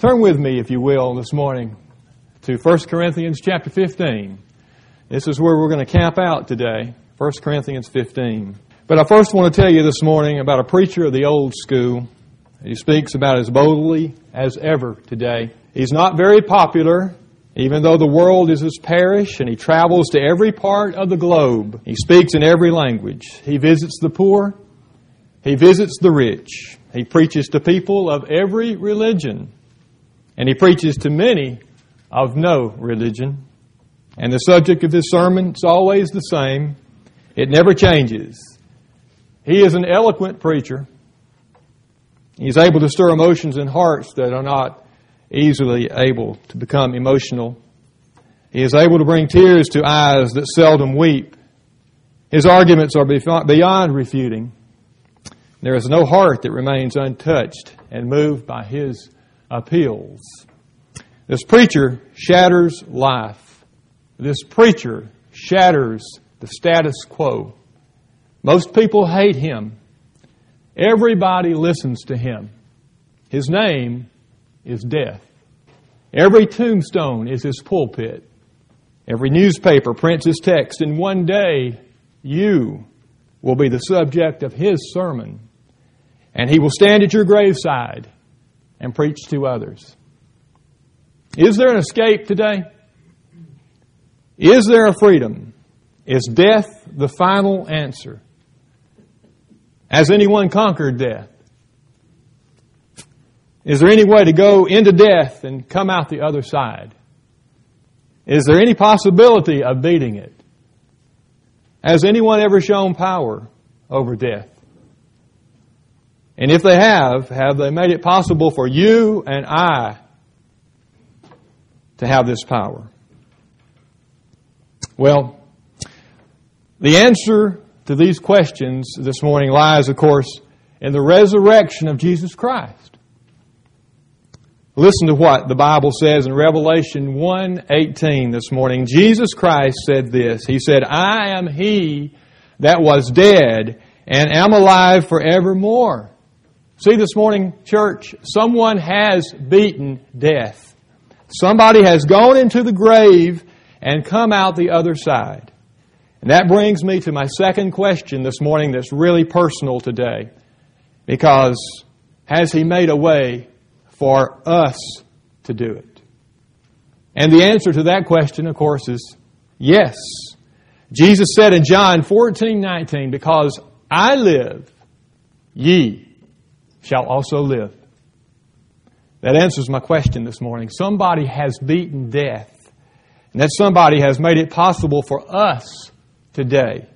Turn with me, if you will, this morning to 1 Corinthians chapter 15. This is where we're going to camp out today, 1 Corinthians 15. But I first want to tell you this morning about a preacher of the old school. He speaks about as boldly as ever today. He's not very popular, even though the world is his parish, and he travels to every part of the globe. He speaks in every language. He visits the poor. He visits the rich. He preaches to people of every religion. And he preaches to many of no religion. And the subject of his sermon is always the same. It never changes. He is an eloquent preacher. He's able to stir emotions in hearts that are not easily able to become emotional. He is able to bring tears to eyes that seldom weep. His arguments are beyond refuting. There is no heart that remains untouched and moved by his appeals. This preacher shatters life. This preacher shatters the status quo. Most people hate him. Everybody listens to him. His name is death. Every tombstone is his pulpit. Every newspaper prints his text, and one day you will be the subject of his sermon. And he will stand at your graveside and preach to others. Is there an escape today? Is there a freedom? Is death the final answer? Has anyone conquered death? Is there any way to go into death and come out the other side? Is there any possibility of beating it? Has anyone ever shown power over death? And if they have they made it possible for you and I to have this power? Well, the answer to these questions this morning lies, of course, in the resurrection of Jesus Christ. Listen to what the Bible says in Revelation 1:18 this morning. Jesus Christ said this. He said, "I am he that was dead and am alive forevermore." See this morning, church, someone has beaten death. Somebody has gone into the grave and come out the other side. And that brings me to my second question this morning that's really personal today. Because has he made a way for us to do it? And the answer to that question, of course, is yes. Jesus said in John 14:19, "Because I live, ye shall also live." That answers my question this morning. Somebody has beaten death. And that somebody has made it possible for us today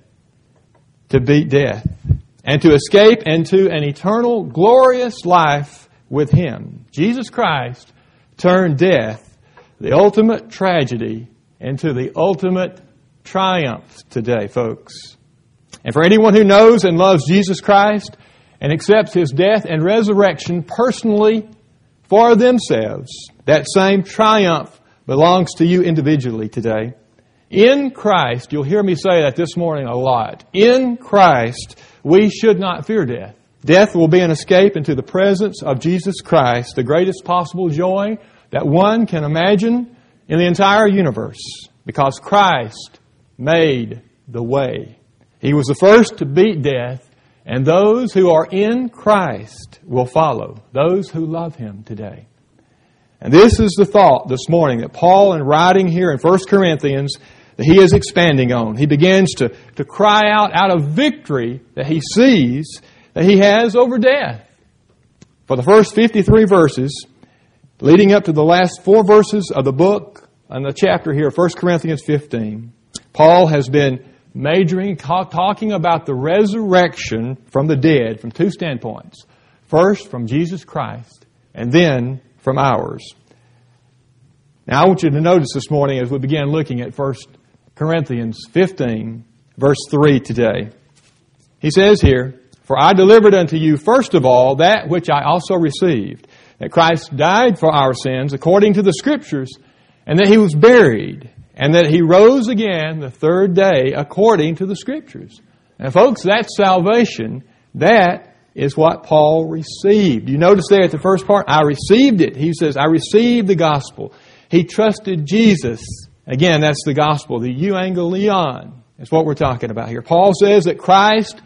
to beat death and to escape into an eternal, glorious life with him. Jesus Christ turned death, the ultimate tragedy, into the ultimate triumph today, folks. And for anyone who knows and loves Jesus Christ and accepts his death and resurrection personally for themselves, that same triumph belongs to you individually today. In Christ, you'll hear me say that this morning a lot. In Christ, we should not fear death. Death will be an escape into the presence of Jesus Christ, the greatest possible joy that one can imagine in the entire universe, because Christ made the way. He was the first to beat death, and those who are in Christ will follow, those who love him today. And this is the thought this morning that Paul, in writing here in 1 Corinthians, that he is expanding on. He begins to cry out of victory that he sees that he has over death. For the first 53 verses, leading up to the last 4 verses of the book and the chapter here, 1 Corinthians 15, Paul has been majoring, talking about the resurrection from the dead from 2 standpoints. First, from Jesus Christ, and then from ours. Now, I want you to notice this morning as we begin looking at 1 Corinthians 15, verse 3 today. He says here, "For I delivered unto you first of all that which I also received, that Christ died for our sins according to the Scriptures, and that he was buried, and that he rose again the third day according to the Scriptures." And folks, that's salvation. That is what Paul received. You notice there at the first part, I received it. He says, I received the gospel. He trusted Jesus. Again, that's the gospel, the euangelion. That's what we're talking about here. Paul says that Christ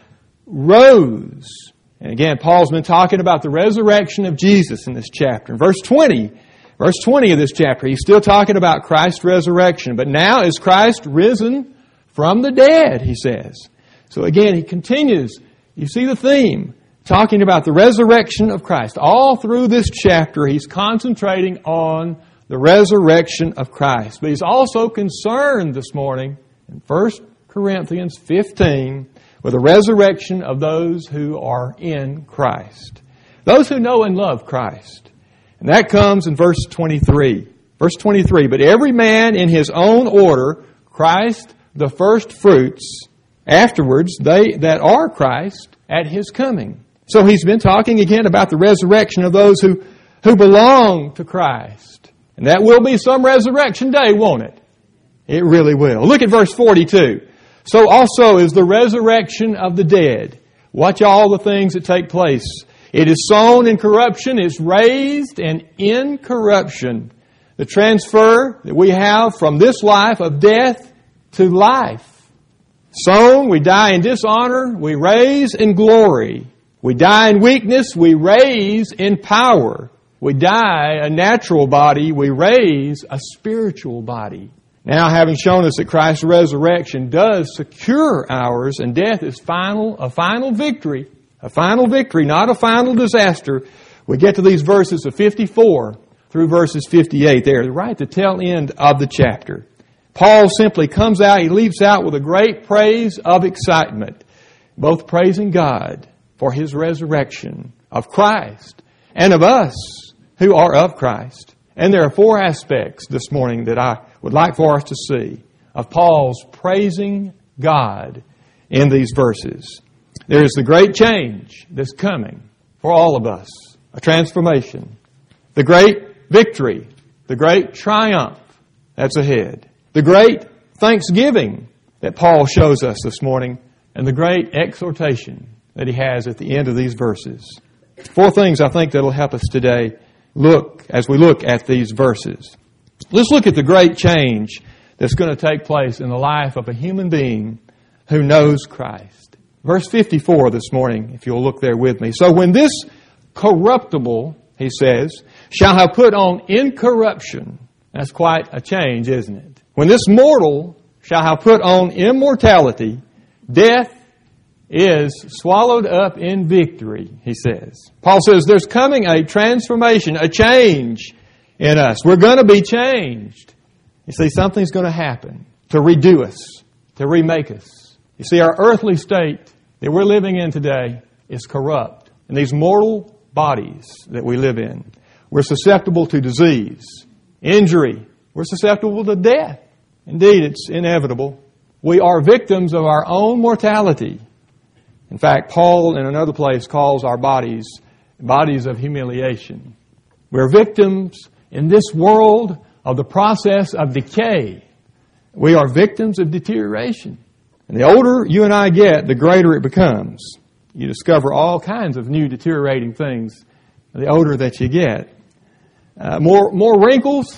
rose. And again, Paul's been talking about the resurrection of Jesus in this chapter. In verse 20 of this chapter, he's still talking about Christ's resurrection. But now is Christ risen from the dead, he says. So again, he continues. You see the theme, talking about the resurrection of Christ. All through this chapter, he's concentrating on the resurrection of Christ. But he's also concerned this morning in 1 Corinthians 15 with the resurrection of those who are in Christ. Those who know and love Christ. And that comes in verse 23. Verse 23, but every man in his own order, Christ the first fruits, afterwards they that are Christ at His coming. So he's been talking again about the resurrection of those who belong to Christ. And that will be some resurrection day, won't it? It really will. Look at verse 42. So also is the resurrection of the dead. Watch all the things that take place. It is sown in corruption, it's raised in incorruption. The transfer that we have from this life of death to life. Sown, we die in dishonor, we raise in glory. We die in weakness, we raise in power. We die a natural body, we raise a spiritual body. Now, having shown us that Christ's resurrection does secure ours, and death is a final victory, not a final disaster, we get to these verses of 54 through verses 58 there, right at the tail end of the chapter. Paul simply comes out, he leaves out with a great praise of excitement, both praising God for His resurrection of Christ and of us who are of Christ. And there are four aspects this morning that I would like for us to see of Paul's praising God in these verses. There is the great change that's coming for all of us, a transformation. The great victory, the great triumph that's ahead. The great thanksgiving that Paul shows us this morning, and the great exhortation that he has at the end of these verses. Four things I think that will help us today as we look at these verses. Let's look at the great change that's going to take place in the life of a human being who knows Christ. Verse 54 this morning, if you'll look there with me. So when this corruptible, he says, shall have put on incorruption. That's quite a change, isn't it? When this mortal shall have put on immortality, death is swallowed up in victory, he says. Paul says there's coming a transformation, a change in us. We're going to be changed. You see, something's going to happen to redo us, to remake us. You see, our earthly state that we're living in today is corrupt. And these mortal bodies that we live in, we're susceptible to disease, injury. We're susceptible to death. Indeed, it's inevitable. We are victims of our own mortality. In fact, Paul in another place calls our bodies of humiliation. We're victims in this world of the process of decay. We are victims of deterioration. And the older you and I get, the greater it becomes. You discover all kinds of new deteriorating things the older that you get. More wrinkles.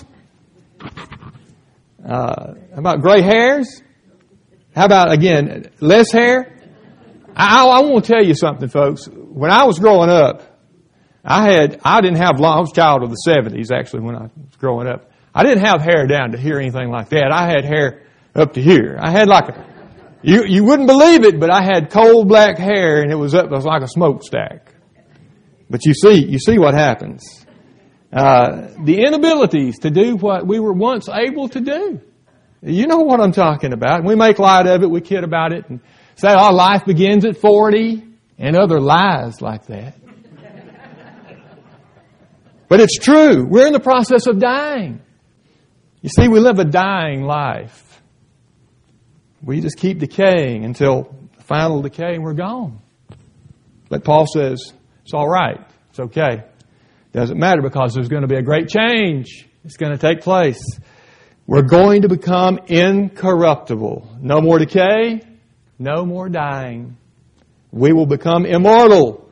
How about gray hairs? How about, again, less hair? I want to tell you something, folks. When I was growing up, I was a child of the 70s, actually, when I was growing up. I didn't have hair down to here or anything like that. I had hair up to here. I had you wouldn't believe it, but I had coal black hair, and it was like a smokestack. But you see what happens. The inabilities to do what we were once able to do. You know what I'm talking about. We make light of it, we kid about it, and say, oh, life begins at 40, and other lies like that. But it's true. We're in the process of dying. You see, we live a dying life. We just keep decaying until the final decay and we're gone. But Paul says, it's all right. It's okay. Doesn't matter because there's going to be a great change. It's going to take place. We're going to become incorruptible. No more decay. No more dying. We will become immortal.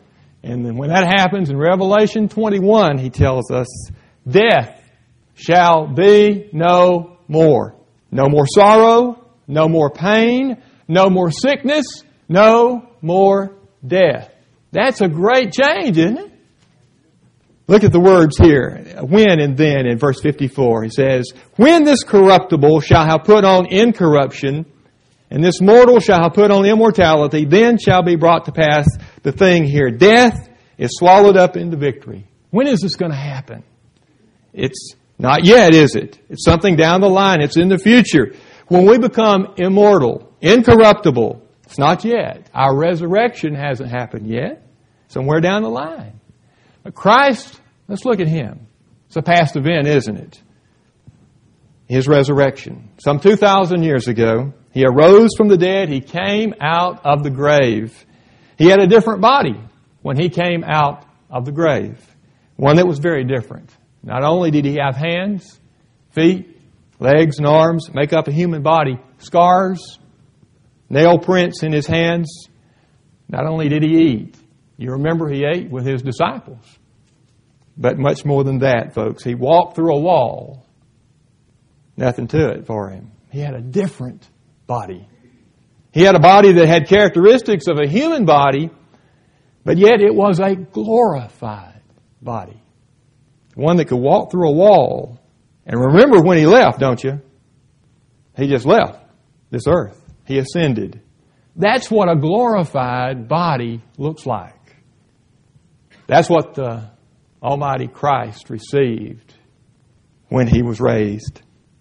And then when that happens in Revelation 21, he tells us, death shall be no more. No more sorrow, no more pain, no more sickness, no more death. That's a great change, isn't it? Look at the words here, when and then in verse 54. He says, when this corruptible shall have put on incorruption, and this mortal shall have put on immortality, then shall be brought to pass the thing here. Death is swallowed up into victory. When is this going to happen? It's not yet, is it? It's something down the line. It's in the future. When we become immortal, incorruptible, it's not yet. Our resurrection hasn't happened yet. Somewhere down the line. But Christ, let's look at Him. It's a past event, isn't it? His resurrection. Some 2,000 years ago, He arose from the dead. He came out of the grave. He had a different body when He came out of the grave. One that was very different. Not only did He have hands, feet, legs, and arms, make up a human body, scars, nail prints in His hands. Not only did He eat, you remember He ate with His disciples. But much more than that, folks. He walked through a wall. Nothing to it for Him. He had a different body. He had a body that had characteristics of a human body, but yet it was a glorified body. One that could walk through a wall. And remember when He left, don't you? He just left this earth. He ascended. That's what a glorified body looks like. That's what the Almighty Christ received when He was raised.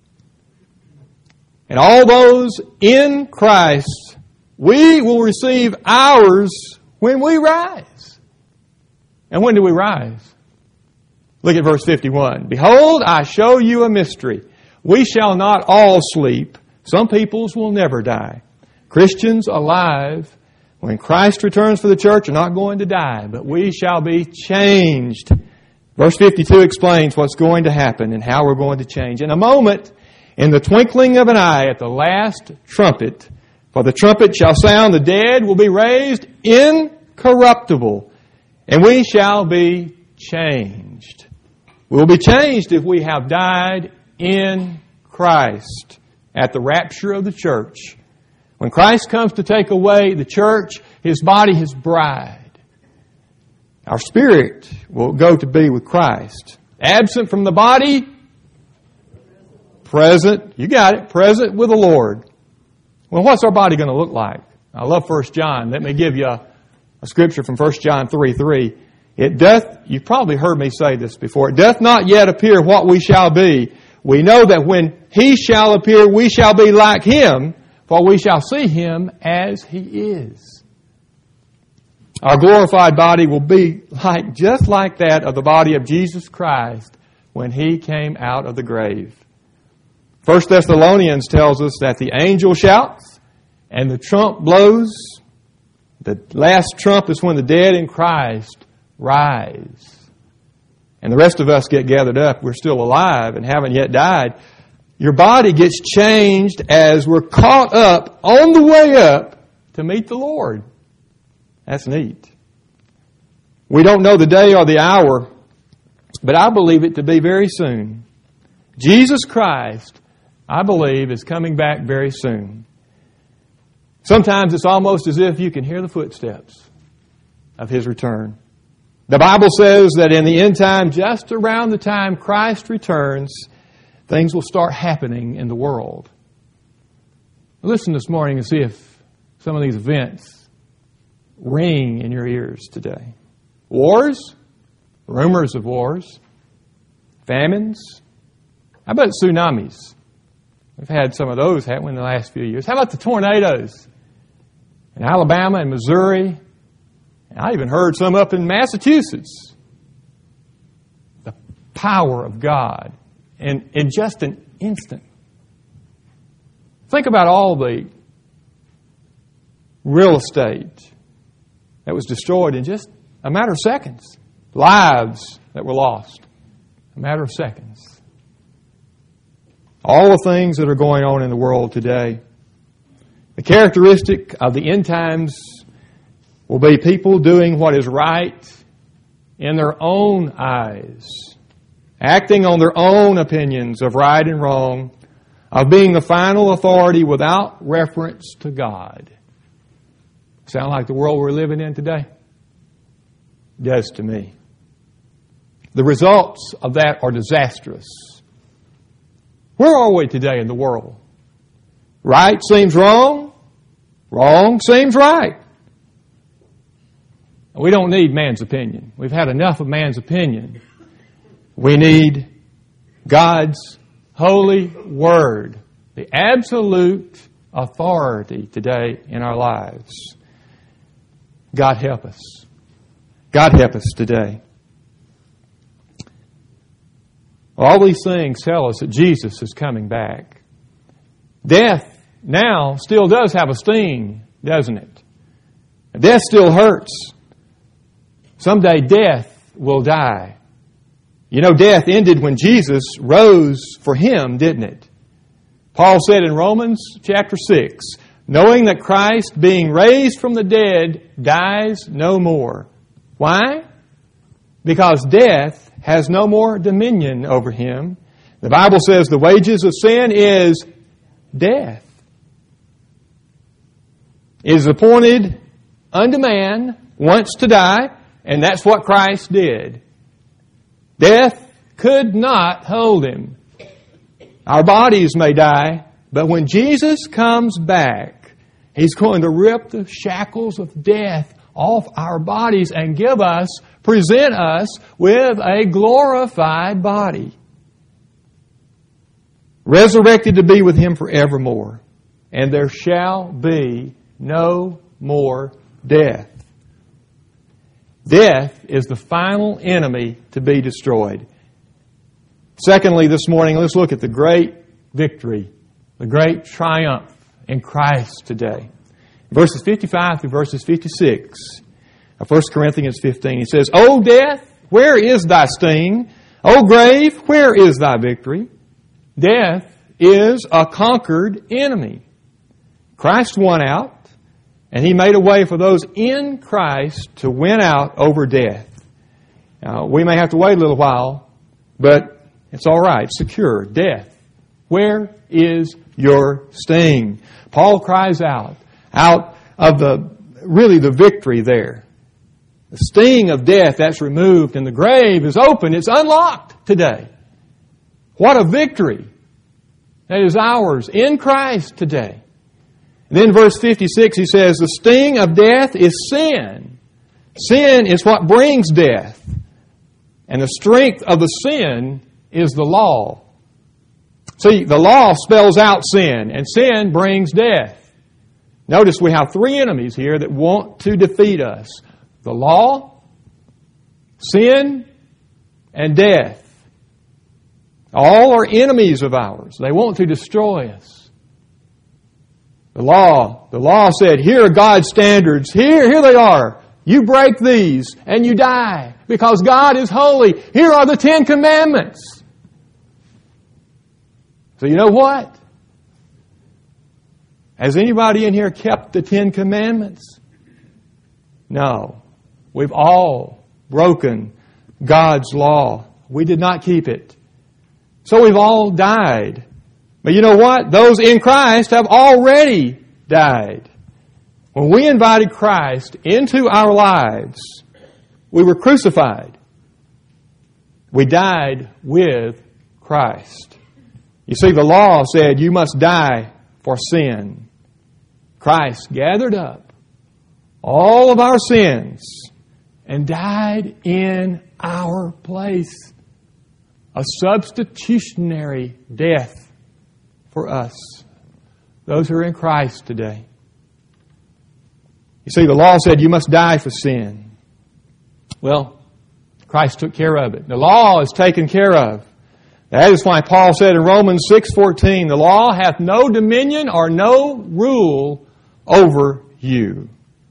And all those in Christ, we will receive ours when we rise. And when do we rise? Look at verse 51. Behold, I show you a mystery. We shall not all sleep. Some peoples will never die. Christians alive, when Christ returns for the church, are not going to die, but we shall be changed. Verse 52 explains what's going to happen and how we're going to change. In a moment, in the twinkling of an eye, at the last trumpet, for the trumpet shall sound, the dead will be raised incorruptible, and we shall be changed. We will be changed if we have died in Christ at the rapture of the church. When Christ comes to take away the church, His body, His bride, our spirit will go to be with Christ. Absent from the body, present, you got it, present with the Lord. Well, what's our body going to look like? I love 1 John. Let me give you a scripture from 1 John 3:3. It doth, you've probably heard me say this before, it doth not yet appear what we shall be. We know that when He shall appear, we shall be like Him, for we shall see Him as He is. Our glorified body will be just like that of the body of Jesus Christ when He came out of the grave. 1 Thessalonians tells us that the angel shouts and the trump blows. The last trump is when the dead in Christ rise. And the rest of us get gathered up. We're still alive and haven't yet died. Your body gets changed as we're caught up on the way up to meet the Lord. That's neat. We don't know the day or the hour, but I believe it to be very soon. Jesus Christ, I believe, is coming back very soon. Sometimes it's almost as if you can hear the footsteps of His return. The Bible says that in the end time, just around the time Christ returns, things will start happening in the world. Listen this morning and see if some of these events ring in your ears today. Wars, rumors of wars, famines. How about tsunamis? We've had some of those, haven't we, in the last few years. How about the tornadoes in Alabama and Missouri? And I even heard some up in Massachusetts. The power of God in just an instant. Think about all the real estate that was destroyed in just a matter of seconds. Lives that were lost. A matter of seconds. All the things that are going on in the world today. The characteristic of the end times will be people doing what is right in their own eyes, acting on their own opinions of right and wrong, of being the final authority without reference to God. Sound like the world we're living in today? It does to me. The results of that are disastrous. Where are we today in the world? Right seems wrong. Wrong seems right. We don't need man's opinion. We've had enough of man's opinion. We need God's holy word, the absolute authority today in our lives. God help us. God help us today. All these things tell us that Jesus is coming back. Death now still does have a sting, doesn't it? Death still hurts. Someday death will die. You know, death ended when Jesus rose for him, didn't it? Paul said in Romans chapter 6, knowing that Christ, being raised from the dead, dies no more. Why? Because death has no more dominion over him. The Bible says the wages of sin is death. It is appointed unto man once to die, and that's what Christ did. Death could not hold him. Our bodies may die, but when Jesus comes back, He's going to rip the shackles of death off our bodies and present us with a glorified body. Resurrected to be with Him forevermore. And there shall be no more death. Death is the final enemy to be destroyed. Secondly, this morning, let's look at the great victory, the great triumph in Christ today. Verses 55 through verses 56 of 1 Corinthians 15, he says, O death, where is thy sting? O grave, where is thy victory? Death is a conquered enemy. Christ won out, and He made a way for those in Christ to win out over death. Now, we may have to wait a little while, but it's all right. Secure. Death, where is your sting? Paul cries out of the victory there. The sting of death, that's removed, and the grave is open. It's unlocked today. What a victory that is ours in Christ today. And then verse 56, he says, the sting of death is sin. Sin is what brings death. And the strength of the sin is the law. See, the law spells out sin, and sin brings death. Notice we have three enemies here that want to defeat us. The law, sin, and death. All are enemies of ours. They want to destroy us. The law said, here are God's standards. Here they are. You break these and you die because God is holy. Here are the 10 Commandments. So you know what? Has anybody in here kept the 10 Commandments? No. We've all broken God's law. We did not keep it. So we've all died. But you know what? Those in Christ have already died. When we invited Christ into our lives, we were crucified. We died with Christ. You see, the law said you must die for sin. Christ gathered up all of our sins and died in our place. A substitutionary death for us, those who are in Christ today. You see, the law said you must die for sin. Well, Christ took care of it. The law is taken care of. That is why Paul said in Romans 6:14, the law hath no dominion or no rule over you.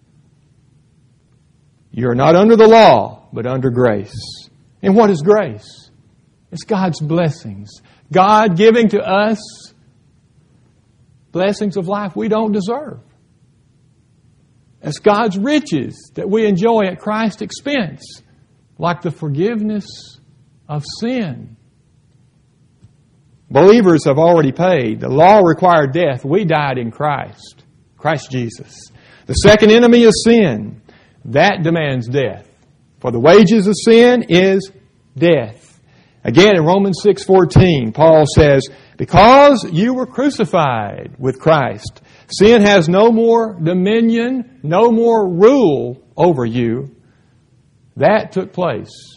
You are not under the law, but under grace. And what is grace? It's God's blessings. God giving to us blessings of life we don't deserve. It's God's riches that we enjoy at Christ's expense, like the forgiveness of sin. Believers have already paid. The law required death. We died in Christ Jesus. The second enemy is sin. That demands death. For the wages of sin is death. Again, in Romans 6:14, Paul says, because you were crucified with Christ, sin has no more dominion, no more rule over you. That took the place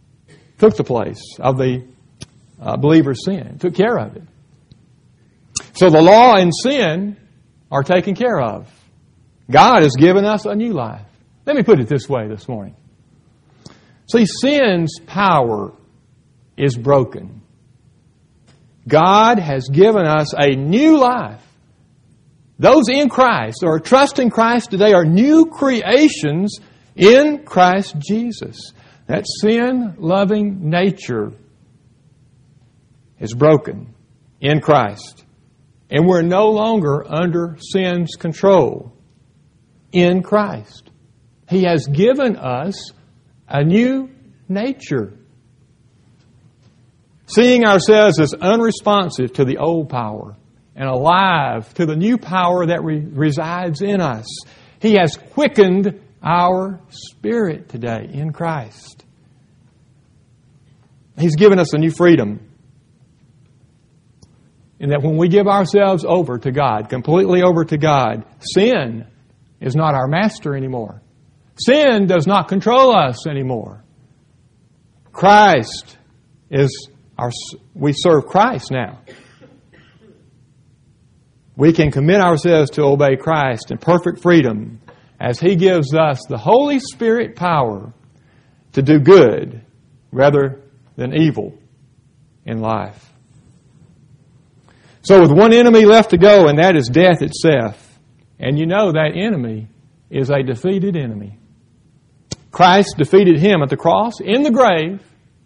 of the believer's sin. Took care of it. So the law and sin are taken care of. God has given us a new life. Let me put it this way this morning. See, sin's power is broken. God has given us a new life. Those in Christ or trusting Christ today are new creations in Christ Jesus. That sin-loving nature is broken in Christ. And we're no longer under sin's control in Christ. He has given us a new nature. Seeing ourselves as unresponsive to the old power and alive to the new power that resides in us. He has quickened our spirit today in Christ. He's given us a new freedom. In that when we give ourselves over to God, completely over to God, sin is not our master anymore. Sin does not control us anymore. Christ is we serve Christ now. We can commit ourselves to obey Christ in perfect freedom as He gives us the Holy Spirit power to do good rather than evil in life. So with one enemy left to go, and that is death itself. And you know that enemy is a defeated enemy. Christ defeated him at the cross, in the grave,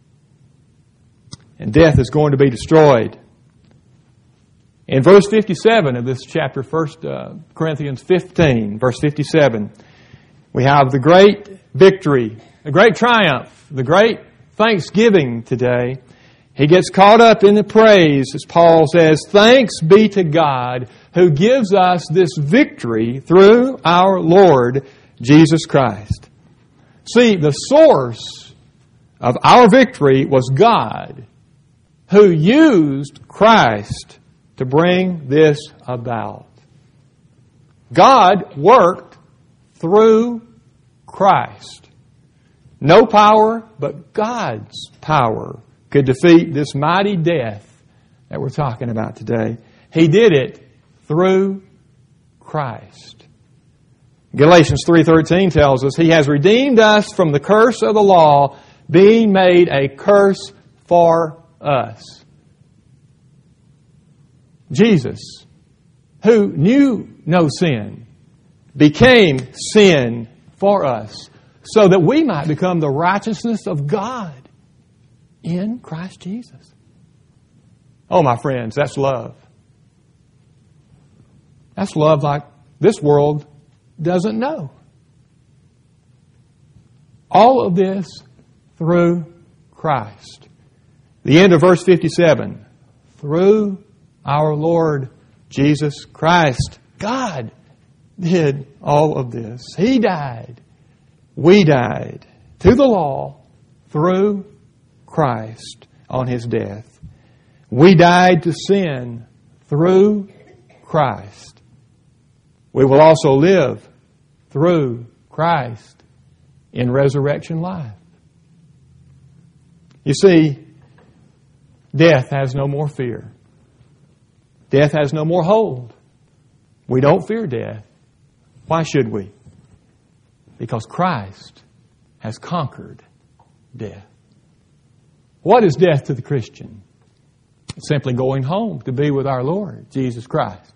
and death is going to be destroyed. In verse 57 of this chapter, 1 Corinthians 15, verse 57, we have the great victory, the great triumph, the great thanksgiving today. He gets caught up in the praise, as Paul says, thanks be to God who gives us this victory through our Lord Jesus Christ. See, the source of our victory was God, who used Christ to bring this about. God worked through Christ. No power but God's power could defeat this mighty death that we're talking about today. He did it through Christ. Galatians 3:13 tells us, He has redeemed us from the curse of the law, being made a curse for us. Jesus, who knew no sin, became sin for us, so that we might become the righteousness of God in Christ Jesus. Oh, my friends, that's love. That's love like this world doesn't know. All of this through Christ. The end of verse 57. Through our Lord Jesus Christ. God did all of this. He died. We died to the law through Christ on His death. We died to sin through Christ. We will also live through Christ in resurrection life. You see, death has no more fear. Death has no more hold. We don't fear death. Why should we? Because Christ has conquered death. What is death to the Christian? It's simply going home to be with our Lord, Jesus Christ.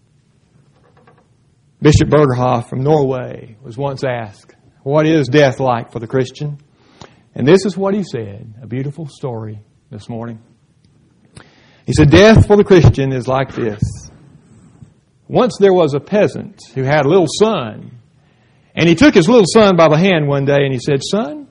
Bishop Bergerhoff from Norway was once asked, what is death like for the Christian? And this is what he said, a beautiful story this morning. He said, death for the Christian is like this. Once there was a peasant who had a little son, And he took his little son by the hand one day and he said, "Son,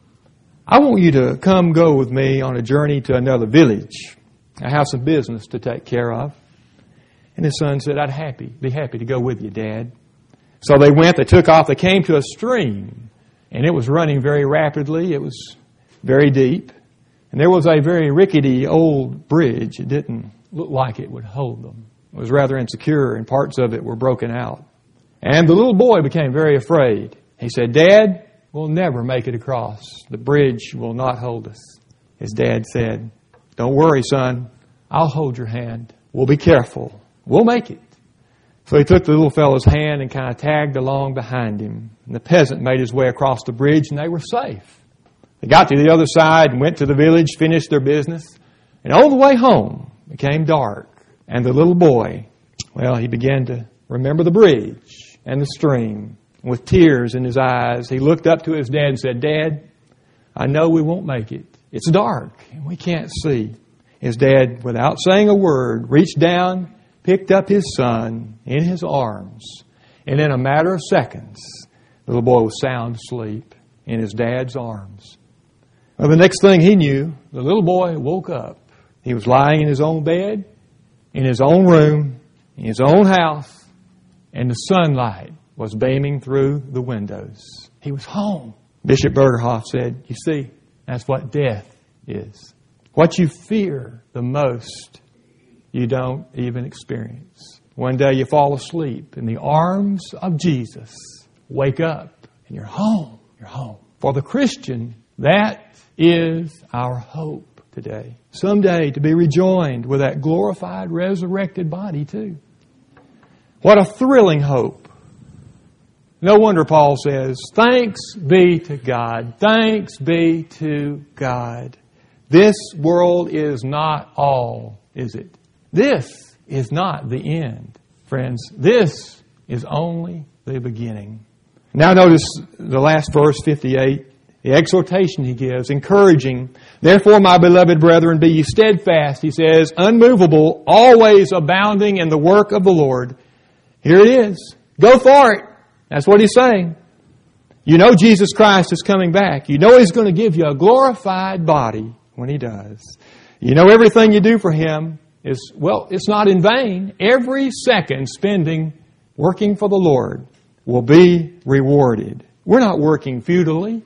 I want you to come go with me on a journey to another village. I have some business to take care of." And his son said, "I'd be happy to go with you, Dad." So they went, they took off, they came to a stream, and it was running very rapidly. It was very deep. And there was a very rickety old bridge. It didn't look like it would hold them. It was rather insecure, and parts of it were broken out. And the little boy became very afraid. He said, "Dad, we'll never make it across. The bridge will not hold us." His dad said, "Don't worry, son. I'll hold your hand. We'll be careful. We'll make it." So he took the little fellow's hand and kind of tagged along behind him. And the peasant made his way across the bridge, and they were safe. They got to the other side and went to the village, finished their business. And on the way home, it became dark. And the little boy, well, he began to remember the bridge and the stream. With tears in his eyes, he looked up to his dad and said, "Dad, I know we won't make it. It's dark and we can't see." His dad, without saying a word, reached down, picked up his son in his arms, and in a matter of seconds, the little boy was sound asleep in his dad's arms. Well, the next thing he knew, the little boy woke up. He was lying in his own bed, in his own room, in his own house, and the sunlight was beaming through the windows. He was home. Bishop Bergerhoff said, "You see, that's what death is. What you fear the most, you don't even experience. One day you fall asleep in the arms of Jesus. Wake up and you're home. You're home." For the Christian, that is our hope today. Someday to be rejoined with that glorified, resurrected body too. What a thrilling hope. No wonder Paul says, "Thanks be to God. Thanks be to God. This world is not all, is it? This is not the end, friends. This is only the beginning." Now notice the last verse, 58, the exhortation he gives, encouraging. "Therefore, my beloved brethren, be ye steadfast," he says, "unmovable, always abounding in the work of the Lord." Here it is. Go for it. That's what he's saying. You know Jesus Christ is coming back. You know He's going to give you a glorified body when He does. You know everything you do for Him is, well, it's not in vain. Every second spending working for the Lord will be rewarded. We're not working futilely.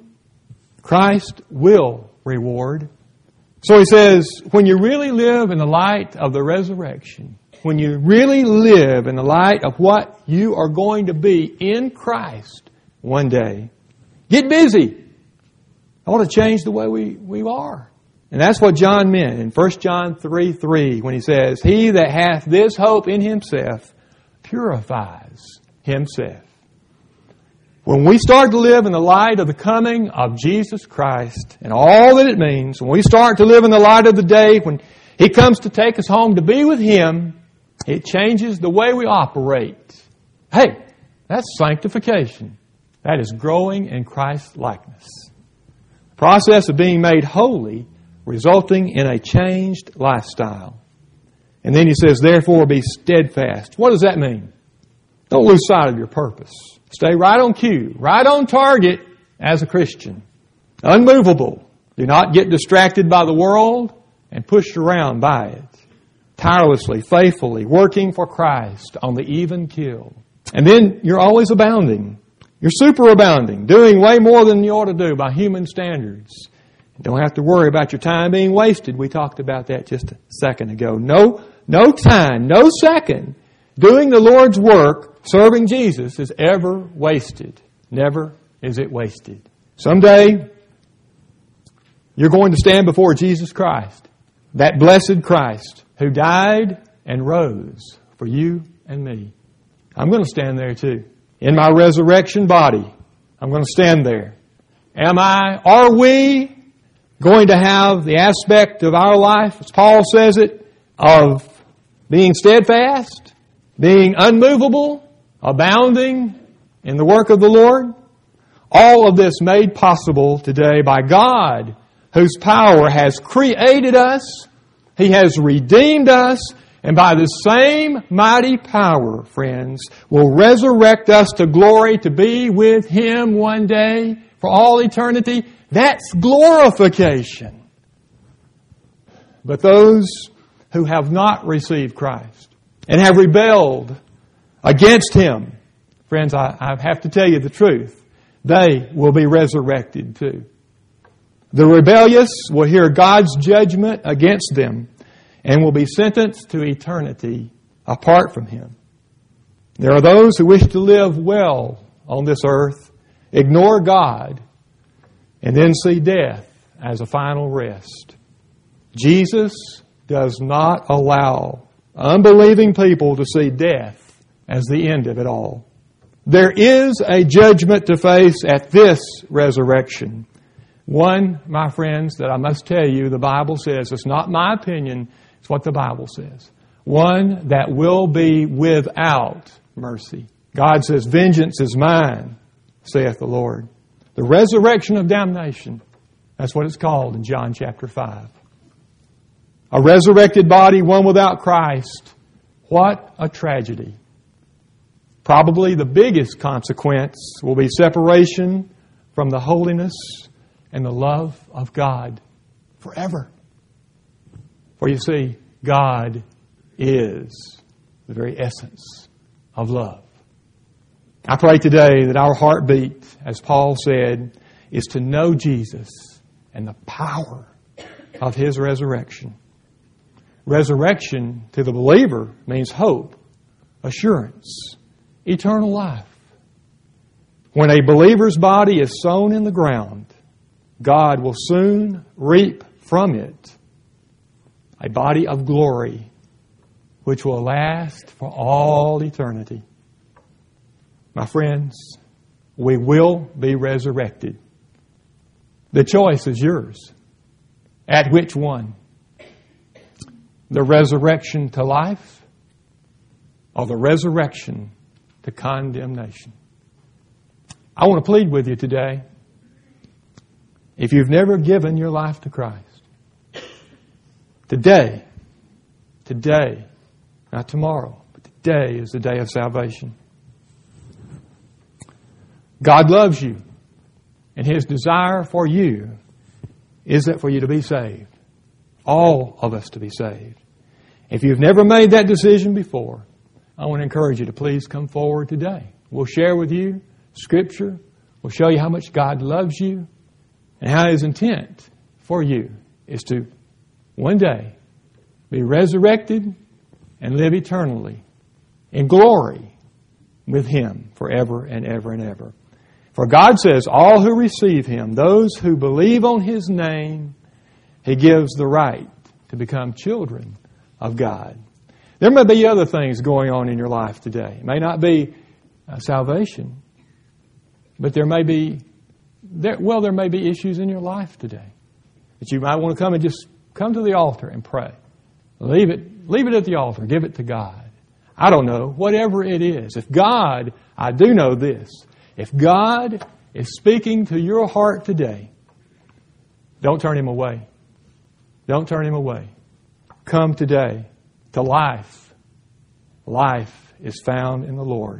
Christ will reward. So he says, when you really live in the light of the resurrection, when you really live in the light of what you are going to be in Christ one day, get busy. I want to change the way we are. And that's what John meant in 1 John 3:3 when he says, "He that hath this hope in himself purifies himself." When we start to live in the light of the coming of Jesus Christ and all that it means, when we start to live in the light of the day when He comes to take us home to be with Him, it changes the way we operate. Hey, that's sanctification. That is growing in Christ's likeness. The process of being made holy, resulting in a changed lifestyle. And then he says, "Therefore be steadfast." What does that mean? Don't lose sight of your purpose. Stay right on cue, right on target as a Christian. Unmovable. Do not get distracted by the world and pushed around by it. Tirelessly, faithfully, working for Christ on the even keel. And then you're always abounding. You're superabounding, doing way more than you ought to do by human standards. You don't have to worry about your time being wasted. We talked about that just a second ago. No time, no second doing the Lord's work, serving Jesus, is ever wasted. Never is it wasted. Someday, you're going to stand before Jesus Christ, that blessed Christ who died and rose for you and me. I'm going to stand there too. In my resurrection body, I'm going to stand there. Are we going to have the aspect of our life, as Paul says it, of being steadfast, being unmovable, abounding in the work of the Lord? All of this made possible today by God, whose power has created us. He has redeemed us. And by the same mighty power, friends, will resurrect us to glory to be with Him one day for all eternity. That's glorification. But those who have not received Christ and have rebelled against Him, friends, I have to tell you the truth. They will be resurrected too. The rebellious will hear God's judgment against them and will be sentenced to eternity apart from Him. There are those who wish to live well on this earth, ignore God, and then see death as a final rest. Jesus does not allow unbelieving people to see death as the end of it all. There is a judgment to face at this resurrection. One, my friends, that I must tell you, the Bible says, it's not my opinion, it's what the Bible says. One that will be without mercy. God says, vengeance is mine, saith the Lord. The resurrection of damnation, that's what it's called in John chapter 5. A resurrected body, one without Christ. What a tragedy. Probably the biggest consequence will be separation from the holiness and the love of God forever. For you see, God is the very essence of love. I pray today that our heartbeat, as Paul said, is to know Jesus and the power of His resurrection. Resurrection to the believer means hope, assurance, eternal life. When a believer's body is sown in the ground, God will soon reap from it a body of glory which will last for all eternity. My friends, we will be resurrected. The choice is yours. At which one? The resurrection to life or the resurrection to condemnation? I want to plead with you today. If you've never given your life to Christ, today, not tomorrow, but today is the day of salvation. God loves you, and His desire for you is that for you to be saved. All of us to be saved. If you've never made that decision before, I want to encourage you to please come forward today. We'll share with you Scripture. We'll show you how much God loves you and how His intent for you is to one day be resurrected and live eternally in glory with Him forever and ever and ever. For God says, all who receive Him, those who believe on His name, He gives the right to become children of God. There may be other things going on in your life today. It may not be salvation, but there may be issues in your life today that you might want to come and just come to the altar and pray. Leave it at the altar. Give it to God. I don't know. Whatever it is. I do know this. If God is speaking to your heart today, don't turn Him away. Don't turn Him away. Come today to life. Life is found in the Lord.